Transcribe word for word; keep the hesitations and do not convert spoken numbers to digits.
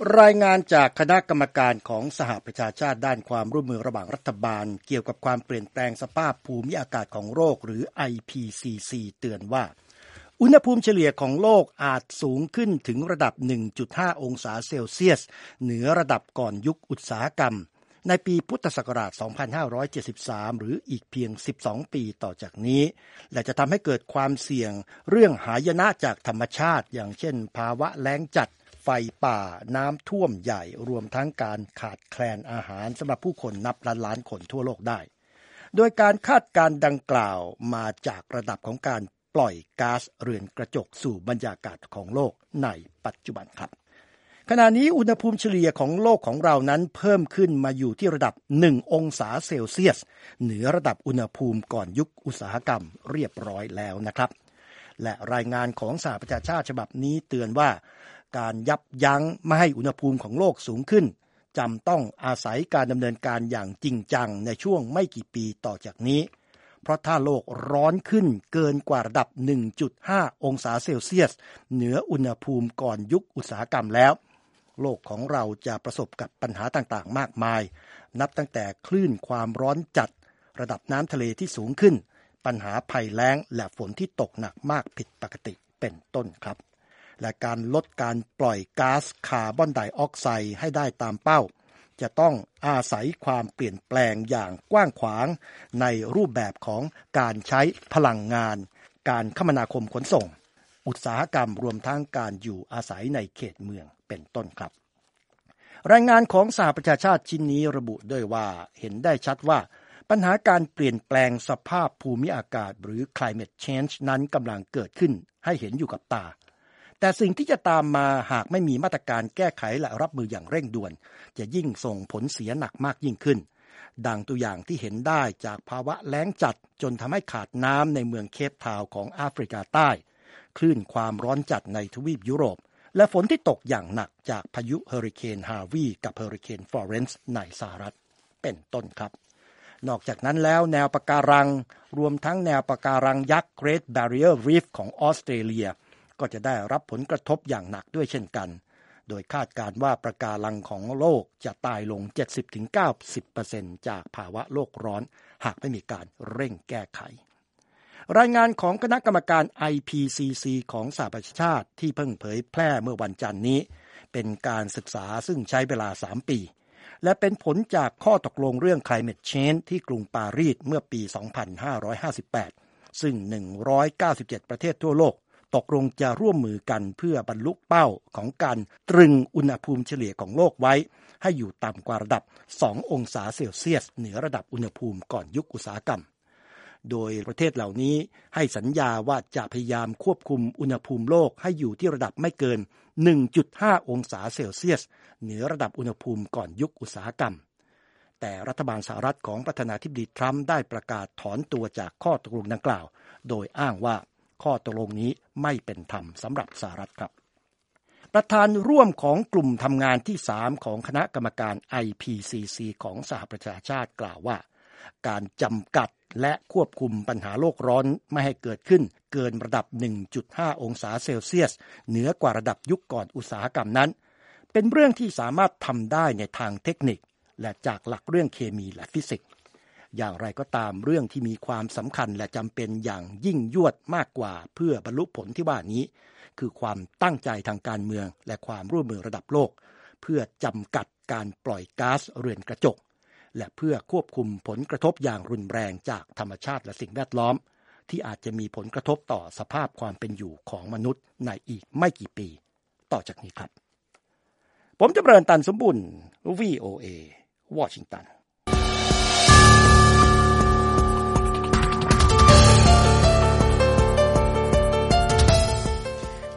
รายงานจากคณะกรรมการของสหประชาชาติด้านความร่วมมือระหว่างรัฐบาลเกี่ยวกับความเปลี่ยนแปลงสภาพภูมิอากาศของโลกหรือ ไอ พี ซี ซี เตือนว่าอุณหภูมิเฉลี่ยของโลกอาจสูงขึ้นถึงระดับ หนึ่งจุดห้า องศาเซลเซียสเหนือระดับก่อนยุคอุตสาหกรรมในปีพุทธศักราช สองพันห้าร้อยเจ็ดสิบสาม หรืออีกเพียง สิบสอง ปีต่อจากนี้และจะทำให้เกิดความเสี่ยงเรื่องหายนะจากธรรมชาติอย่างเช่นภาวะแล้งจัดไฟป่าน้ำท่วมใหญ่รวมทั้งการขาดแคลนอาหารสำหรับผู้คนนับล้านล้านคนทั่วโลกได้โดยการคาดการณ์ดังกล่าวมาจากระดับของการปล่อยก๊าซเรือนกระจกสู่บรรยากาศของโลกในปัจจุบันครับขณะนี้อุณหภูมิเฉลี่ยของโลกของเรานั้นเพิ่มขึ้นมาอยู่ที่ระดับหนึ่งองศาเซลเซียสเหนือระดับอุณหภูมิก่อนยุคอุตสาหกรรมเรียบร้อยแล้วนะครับและรายงานของสหประชาชาติฉบับนี้เตือนว่าการยับยั้งไม่ให้อุณหภูมิของโลกสูงขึ้นจำต้องอาศัยการดำเนินการอย่างจริงจังในช่วงไม่กี่ปีต่อจากนี้เพราะถ้าโลกร้อนขึ้นเกินกว่าระดับ หนึ่งจุดห้า องศาเซลเซียสเหนืออุณหภูมิก่อนยุคอุตสาหกรรมแล้วโลกของเราจะประสบกับปัญหาต่างๆมากมายนับตั้งแต่คลื่นความร้อนจัดระดับน้ำทะเลที่สูงขึ้นปัญหาภัยแล้งและฝนที่ตกหนักมากผิดปกติเป็นต้นครับและการลดการปล่อยก๊าซคาร์บอนไดออกไซด์ให้ได้ตามเป้าจะต้องอาศัยความเปลี่ยนแปลงอย่างกว้างขวางในรูปแบบของการใช้พลังงานการคมนาคมขนส่งอุตสาหกรรมรวมทั้งการอยู่อาศัยในเขตเมืองเป็นต้นครับรายงานของสหประชาชาติชิ้นนี้ระบุด้วยว่าเห็นได้ชัดว่าปัญหาการเปลี่ยนแปลงสภาพภูมิอากาศหรือ climate change นั้นกำลังเกิดขึ้นให้เห็นอยู่กับตาแต่สิ่งที่จะตามมาหากไม่มีมาตรการแก้ไขและรับมืออย่างเร่งด่วนจะยิ่งส่งผลเสียหนักมากยิ่งขึ้นดังตัวอย่างที่เห็นได้จากภาวะแล้งจัดจนทำให้ขาดน้ำในเมืองเคปทาวน์ของแอฟริกาใต้คลื่นความร้อนจัดในทวีปยุโรปและฝนที่ตกอย่างหนักจากพายุเฮอริเคนฮาวีกับเฮอริเคนฟลอเรนซ์ในสหรัฐเป็นต้นครับนอกจากนั้นแล้วแนวปะการังรวมทั้งแนวปะการังยักษ์ Great Barrier Reef ของออสเตรเลียก็จะได้รับผลกระทบอย่างหนักด้วยเช่นกันโดยคาดการณ์ว่าปะการังของโลกจะตายลง เจ็ดสิบถึงเก้าสิบเปอร์เซ็นต์ จากภาวะโลกร้อนหากไม่มีการเร่งแก้ไขรายงานของคณะกรรมการ ไอ พี ซี ซี ของสหประชาชาติที่เพิ่งเผยแพร่เมื่อวันจันทร์นี้เป็นการศึกษาซึ่งใช้เวลาสามปีและเป็นผลจากข้อตกลงเรื่อง Climate Change ที่กรุงปารีสเมื่อปี สองพันห้าร้อยห้าสิบแปดซึ่งหนึ่งร้อยเก้าสิบเจ็ดประเทศทั่วโลกตกลงจะร่วมมือกันเพื่อบรรลุเป้าของการตรึงอุณหภูมิเฉลี่ยของโลกไว้ให้อยู่ต่ำกว่าระดับสององศาเซลเซียสเหนือระดับอุณหภูมิก่อนยุคอุตสาหกรรมโดยประเทศเหล่านี้ให้สัญญาว่าจะพยายามควบคุมอุณหภูมิโลกให้อยู่ที่ระดับไม่เกิน หนึ่งจุดห้า องศาเซลเซียสเหนือระดับอุณหภูมิก่อนยุคอุตสาหกรรมแต่รัฐบาลสหรัฐของประธานาธิบดีทรัมป์ได้ประกาศถอนตัวจากข้อตกลงดังกล่าวโดยอ้างว่าข้อตกลงนี้ไม่เป็นธรรมสำหรับสหรัฐครับประธานร่วมของกลุ่มทำงานที่สามของคณะกรรมการ ไอ พี ซี ซี ของสหประชาชาติกล่าวว่าการจำกัดและควบคุมปัญหาโลกร้อนไม่ให้เกิดขึ้นเกินระดับ หนึ่งจุดห้า องศาเซลเซียสเหนือกว่าระดับยุคก่อนอุตสาหกรรมนั้นเป็นเรื่องที่สามารถทำได้ในทางเทคนิคและจากหลักเรื่องเคมีและฟิสิกส์อย่างไรก็ตามเรื่องที่มีความสำคัญและจำเป็นอย่างยิ่งยวดมากกว่าเพื่อบรรลุผลที่ว่านี้คือความตั้งใจทางการเมืองและความร่วมมือระดับโลกเพื่อจำกัดการปล่อยก๊าซเรือนกระจกและเพื่อควบคุมผลกระทบอย่างรุนแรงจากธรรมชาติและสิ่งแวดล้อมที่อาจจะมีผลกระทบต่อสภาพความเป็นอยู่ของมนุษย์ในอีกไม่กี่ปีต่อจากนี้ครับผมจำเริญตันสมบุญ วี โอ เอ วอชิงตัน